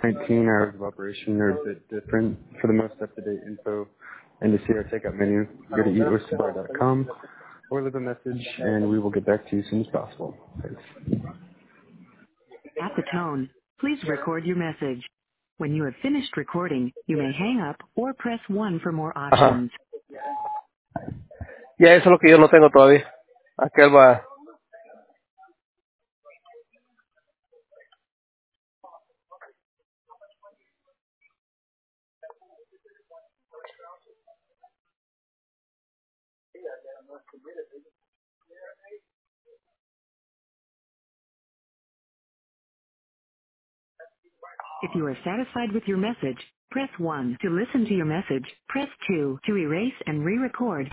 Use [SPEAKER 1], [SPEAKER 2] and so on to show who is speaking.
[SPEAKER 1] 19 hours of operation are a bit different. For the most up-to-date info and to see our takeout menu, go to eatoysterbar.com or leave a message and we will get back to you as soon as possible. Thanks.
[SPEAKER 2] At the tone, please record your message. When you have finished recording, you may hang up or press 1 for more
[SPEAKER 3] Ajá.
[SPEAKER 2] options.
[SPEAKER 3] Ya eso es lo que yo no tengo todavía. Aquel va.
[SPEAKER 2] If you are satisfied with your message, press 1 to listen to your message. Press 2 to erase and re-record.